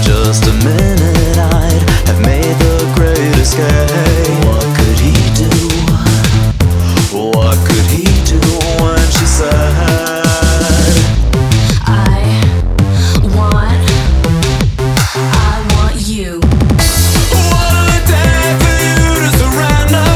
just a minute I'd have made the great escape. What could he do? What could he do when she said, I want you. what would it take for you to surrender?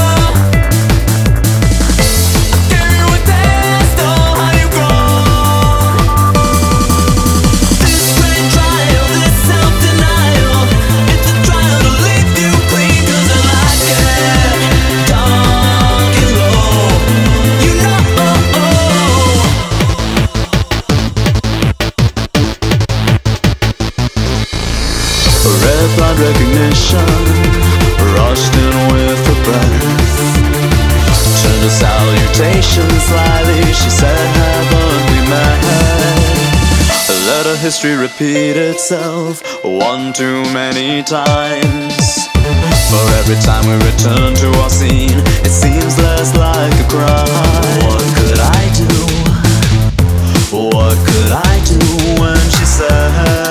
Gave you a taste of how you grow. This great trial, this self-denial, it's a trial to leave you clean. 'Cause I like it dark and low, you know. Red blind recognition rushed in with her breath, turned a salutation slyly. She said, haven't we met? Let her history repeat itself one too many times. For every time we return to our scene, it seems less like a crime. What could I do? What could I do when she said,